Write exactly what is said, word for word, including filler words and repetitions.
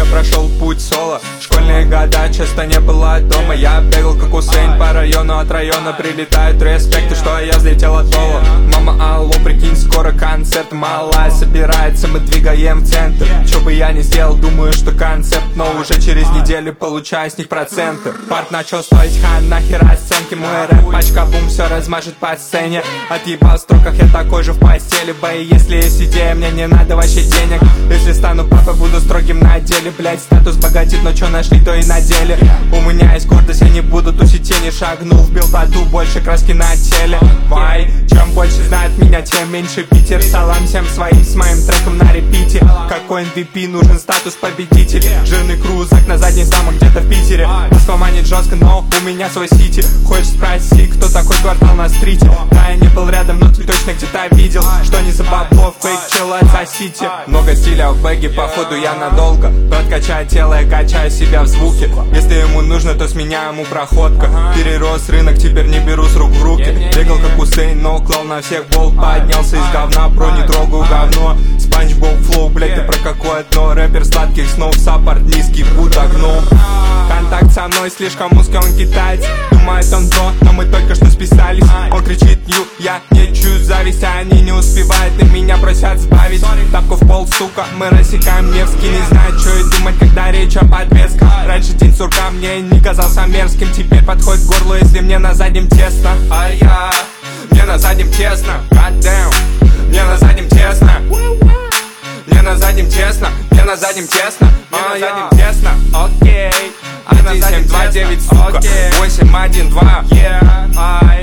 я прошел путь соло. Школьные года часто не было дома. Я бегал как Усейн по району, от района прилетают респекты, что я взлетел от пола. Мама, алло, прикинь, скоро концерт. Малая собирается, мы двигаем в центр. Что бы я ни сделал, думаю, что концепт, но уже через неделю получаю с них проценты. Парт начал стоить, ха, нахер оценки. Мой рэп, пачка, бум, все размажет по сцене. Отъебал в строках, я такой же в постели. Бои, если есть идея, мне не надо вообще денег. Если стану папой, буду строгим на деле. Блять, статус богатит, но чё нашли, то и надели. У меня есть гордость, я не буду тусить тени. Шагнул, вбил тату, больше краски на теле. Вай, чем больше знает меня, тем меньше Питер. Салам всем своим с моим треком на репите. Какой эм ви пи, нужен статус победитель. Жирный крузак на задней замок где-то в Питере. Москва манит жестко, но у меня свой сити. Хочешь спроси, кто такой квартал на стрите? Да, я не был рядом, но ты точно где-то видел. Что не за бабло, фейк, чел, отсосите. Много стиля в бэге, походу я надолго. Брат, качает тело, я качаю себя в звуке. Если ему нужно, то с меня ему проходка. Перерос рынок, теперь не беру с рук в руки. Бегал как Усейн, но клал на всех болт. Поднялся из говна, про не трогаю говно. Спанч Боб флоу, блять, ты про какое дно? Рэпер сладких снов, саппорт низкий, будто гном. Контакт со мной слишком узкий, он китаец. Думает он до, но мы только что списались. Он кричит нью, я не чую зависть. Они не успевают и меня просят сбавить. Тапку в пол, сука, мы рассекаем Невский. Не знаю, что и думать, когда речь о подвесках. Раньше день сурка мне не казался мерзким. Теперь подходит к горлу, если мне на заднем тесно. А я, мне на заднем тесно. God damn, мне на заднем тесно. Мне на заднем тесно, мне на заднем тесно, мне на заднем тесно, окей. один семь два девять, сука, восемь один два, yeah.